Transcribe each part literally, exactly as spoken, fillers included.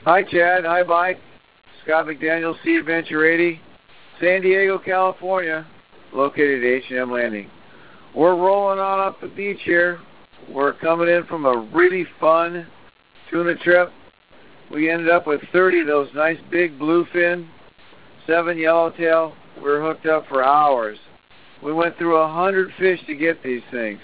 Hi, Chad. Hi, Mike. Scott McDaniel, Sea Adventure eighty, San Diego, California, located at H and M Landing. We're rolling on up the beach here. We're coming in from a really fun tuna trip. We ended up with thirty of those nice big bluefin, seven yellowtail. We were hooked up for hours. We went through a hundred fish to get these things.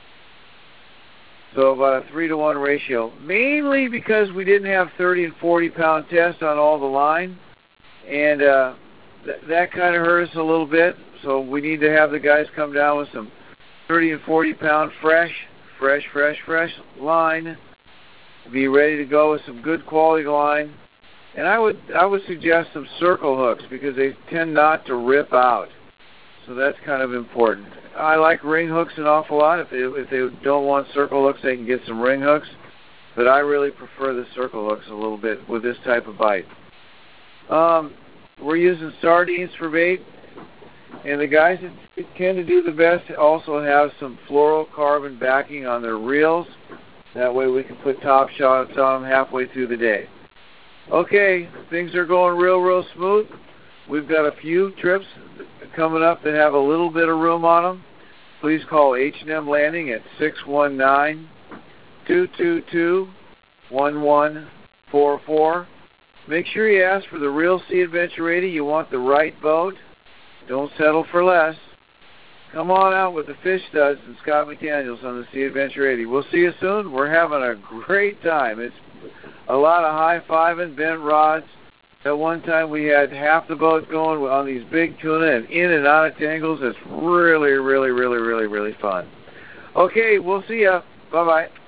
So about a three to one ratio. Mainly because we didn't have thirty and forty pound tests on all the line. And uh, th that kind of hurt us a little bit. So we need to have the guys come down with some thirty and forty pound fresh, fresh, fresh, fresh line. Be ready to go with some good quality line. And I would I would suggest some circle hooks because they tend not to rip out. So that's kind of important. I like ring hooks an awful lot. If they, if they don't want circle hooks, they can get some ring hooks. But I really prefer the circle hooks a little bit with this type of bite. Um, we're using sardines for bait. And the guys that tend to do the best also have some fluorocarbon backing on their reels. That way we can put top shots on them halfway through the day. Okay, things are going real, real smooth. We've got a few trips coming up that have a little bit of room on them. Please call H and M Landing at six one nine, two two two, one one four four. Make sure you ask for the real Sea Adventure eighty. You want the right boat. Don't settle for less. Come on out with the Fish Studs and Scott McDaniels on the Sea Adventure eighty. We'll see you soon. We're having a great time. It's a lot of high-fiving, bent rods. At one time we had half the boat going on these big tuna and in and out of tangles. It's really, really, really, really, really fun. Okay, we'll see ya. Bye-bye.